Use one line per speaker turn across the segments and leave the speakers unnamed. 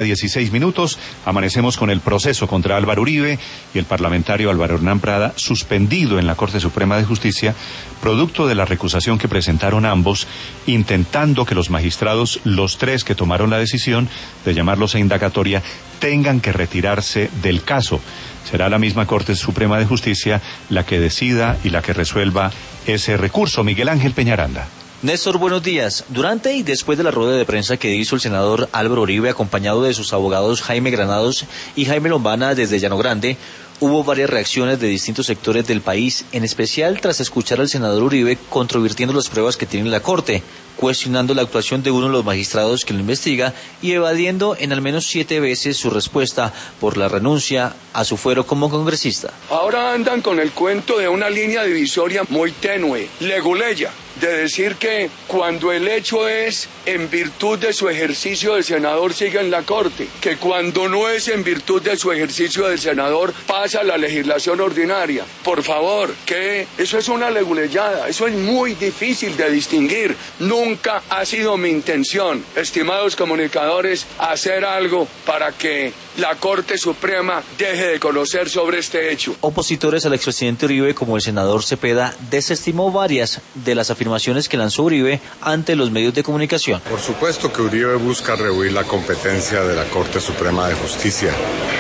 16 minutos, amanecemos con el proceso contra Álvaro Uribe y el parlamentario Álvaro Hernán Prada suspendido en la Corte Suprema de Justicia, producto de la recusación que presentaron ambos, intentando que los magistrados, los tres que tomaron la decisión de llamarlos a indagatoria, tengan que retirarse del caso. Será la misma Corte Suprema de Justicia la que decida y la que resuelva ese recurso. Miguel Ángel Peñaranda.
Néstor, buenos días. Durante y después de la rueda de prensa que hizo el senador Álvaro Uribe, acompañado de sus abogados Jaime Granados y Jaime Lombana desde Llano Grande, hubo varias reacciones de distintos sectores del país, en especial tras escuchar al senador Uribe controvirtiendo las pruebas que tiene la Corte, cuestionando la actuación de uno de los magistrados que lo investiga y evadiendo en al menos 7 veces su respuesta por la renuncia a su fuero como congresista.
Ahora andan con el cuento de una línea divisoria muy tenue, leguleya, de decir que cuando el hecho es en virtud de su ejercicio de senador sigue en la Corte, que cuando no es en virtud de su ejercicio de senador pasa a la legislación ordinaria. Por favor, que eso es una leguleyada, eso es muy difícil de distinguir. Nunca ha sido mi intención, estimados comunicadores, hacer algo para que la Corte Suprema deje de conocer sobre este hecho.
Opositores al expresidente Uribe, como el senador Cepeda, desestimó varias de las afirmaciones que lanzó Uribe ante los medios de comunicación.
Por supuesto que Uribe busca rehuir la competencia de la Corte Suprema de Justicia.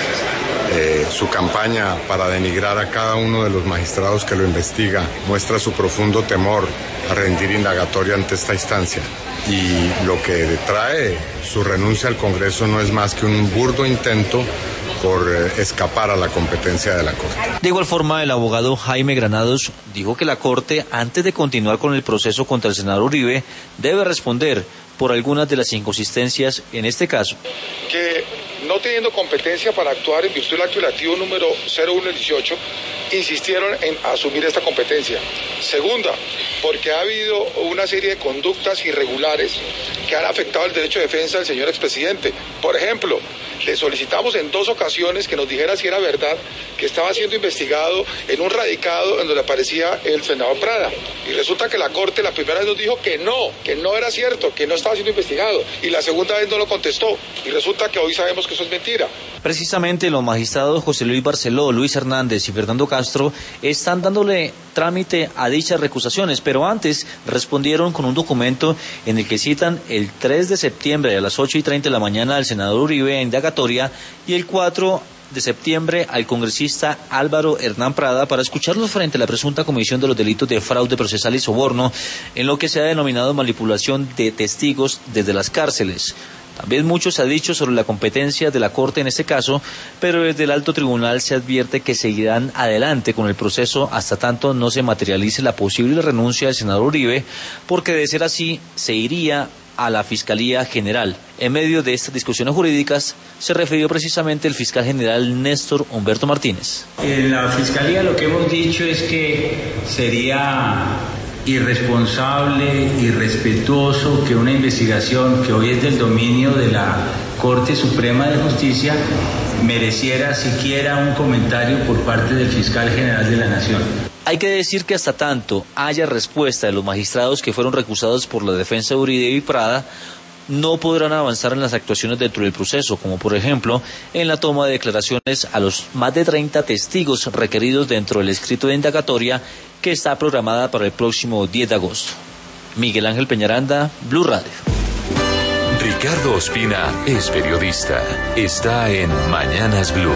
Su campaña para denigrar a cada uno de los magistrados que lo investiga muestra su profundo temor a rendir indagatoria ante esta instancia. Y lo que trae su renuncia al Congreso no es más que un burdo intento por escapar a la competencia de la Corte.
De igual forma, el abogado Jaime Granados dijo que la Corte, antes de continuar con el proceso contra el senador Uribe, debe responder por algunas de las inconsistencias en este caso.
Que no teniendo competencia para actuar en virtud del acto legislativo número 0118, insistieron en asumir esta competencia. Segunda, porque ha habido una serie de conductas irregulares que han afectado el derecho de defensa del señor expresidente. Por ejemplo, le solicitamos en 2 ocasiones que nos dijera si era verdad que estaba siendo investigado en un radicado en donde aparecía el senador Prada. Y resulta que la Corte la primera vez nos dijo que no era cierto, que no estaba siendo investigado. Y la segunda vez no lo contestó. Y resulta que hoy sabemos que eso es mentira.
Precisamente los magistrados José Luis Barceló, Luis Hernández y Fernando Castro están dándole trámite a dichas recusaciones, pero antes respondieron con un documento en el que citan el 3 de septiembre a las 8:30 de la mañana al senador Uribe a indagatoria y el 4 de septiembre al congresista Álvaro Hernán Prada para escucharlos frente a la presunta comisión de los delitos de fraude procesal y soborno en lo que se ha denominado manipulación de testigos desde las cárceles. También mucho se ha dicho sobre la competencia de la Corte en este caso, pero desde el alto tribunal se advierte que seguirán adelante con el proceso hasta tanto no se materialice la posible renuncia del senador Uribe, porque de ser así se iría a la Fiscalía General. En medio de estas discusiones jurídicas se refirió precisamente el fiscal general Néstor Humberto Martínez.
En la Fiscalía lo que hemos dicho es que sería irresponsable, irrespetuoso que una investigación que hoy es del dominio de la Corte Suprema de Justicia mereciera siquiera un comentario por parte del fiscal general de la Nación.
Hay que decir que hasta tanto haya respuesta de los magistrados que fueron recusados por la defensa de Uribe y Prada, no podrán avanzar en las actuaciones dentro del proceso, como por ejemplo en la toma de declaraciones a los más de 30 testigos requeridos dentro del escrito de indagatoria que está programada para el próximo 10 de agosto. Miguel Ángel Peñaranda, Blue Radio.
Ricardo Ospina es periodista. Está en Mañanas Blue.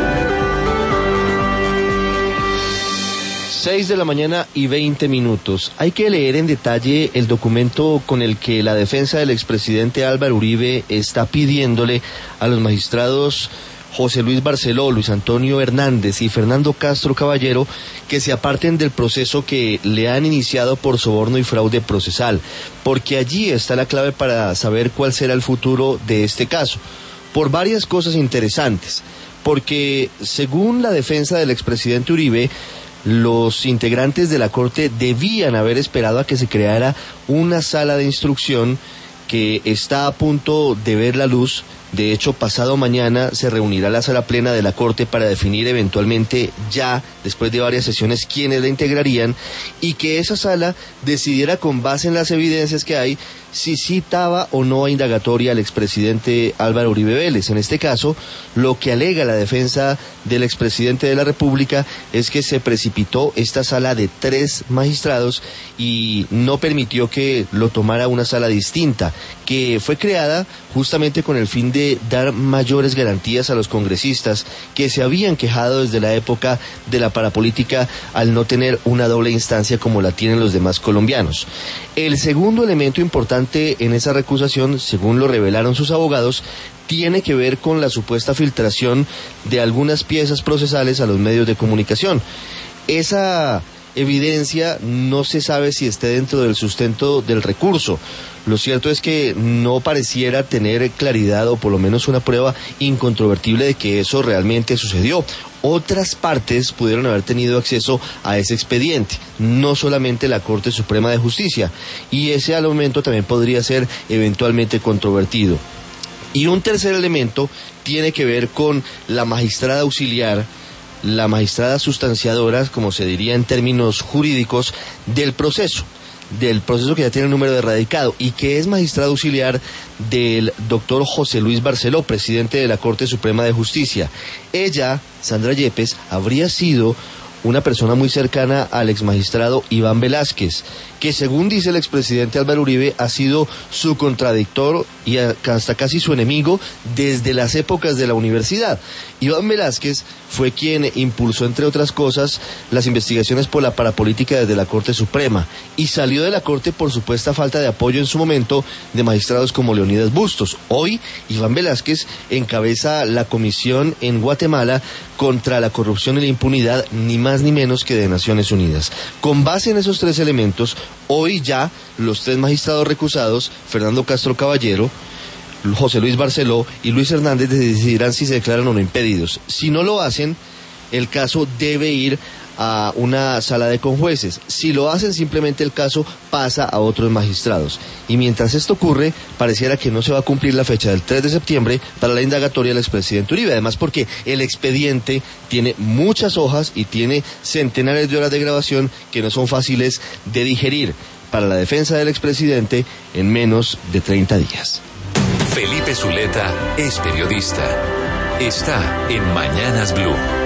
6:20 a.m. Hay que leer en detalle el documento con el que la defensa del expresidente Álvaro Uribe está pidiéndole a los magistrados José Luis Barceló, Luis Antonio Hernández y Fernando Castro Caballero que se aparten del proceso que le han iniciado por soborno y fraude procesal, porque allí está la clave para saber cuál será el futuro de este caso, por varias cosas interesantes, porque según la defensa del expresidente Uribe, los integrantes de la Corte debían haber esperado a que se creara una sala de instrucción que está a punto de ver la luz De hecho, pasado mañana se reunirá la sala plena de la Corte para definir eventualmente ya, después de varias sesiones, quiénes la integrarían, y que esa sala decidiera con base en las evidencias que hay si citaba o no a indagatoria al expresidente Álvaro Uribe Vélez. En este caso, lo que alega la defensa del expresidente de la República es que se precipitó esta sala de 3 magistrados y no permitió que lo tomara una sala distinta, que fue creada justamente con el fin de dar mayores garantías a los congresistas que se habían quejado desde la época de la parapolítica al no tener una doble instancia como la tienen los demás colombianos. El segundo elemento importante en esa recusación, según lo revelaron sus abogados, tiene que ver con la supuesta filtración de algunas piezas procesales a los medios de comunicación. Esa evidencia no se sabe si esté dentro del sustento del recurso. Lo cierto es que no pareciera tener claridad o por lo menos una prueba incontrovertible de que eso realmente sucedió. Otras partes pudieron haber tenido acceso a ese expediente, no solamente la Corte Suprema de Justicia, y ese al momento también podría ser eventualmente controvertido. Y un tercer elemento tiene que ver con la magistrada auxiliar, la magistrada sustanciadora, como se diría en términos jurídicos, del proceso que ya tiene el número de radicado y que es magistrada auxiliar del doctor José Luis Barceló, presidente de la Corte Suprema de Justicia. Ella, Sandra Yepes, habría sido una persona muy cercana al exmagistrado Iván Velázquez, que según dice el expresidente Álvaro Uribe ha sido su contradictor y hasta casi su enemigo desde las épocas de la universidad. Iván Velázquez fue quien impulsó, entre otras cosas, las investigaciones por la parapolítica desde la Corte Suprema y salió de la Corte por supuesta falta de apoyo en su momento de magistrados como Leonidas Bustos. Hoy, Iván Velázquez encabeza la comisión en Guatemala contra la corrupción y la impunidad, ni más ni menos que de Naciones Unidas. Con base en esos 3 elementos, hoy ya los 3 magistrados recusados, Fernando Castro Caballero, José Luis Barceló y Luis Hernández, decidirán si se declaran o no impedidos. Si no lo hacen, el caso debe ir a una sala de conjueces. Si lo hacen, simplemente el caso pasa a otros magistrados. Y mientras esto ocurre, pareciera que no se va a cumplir la fecha del 3 de septiembre para la indagatoria del expresidente Uribe. Además, porque el expediente tiene muchas hojas y tiene centenares de horas de grabación que no son fáciles de digerir para la defensa del expresidente en menos de 30 días.
Felipe Zuleta es periodista. Está en Mañanas Blue.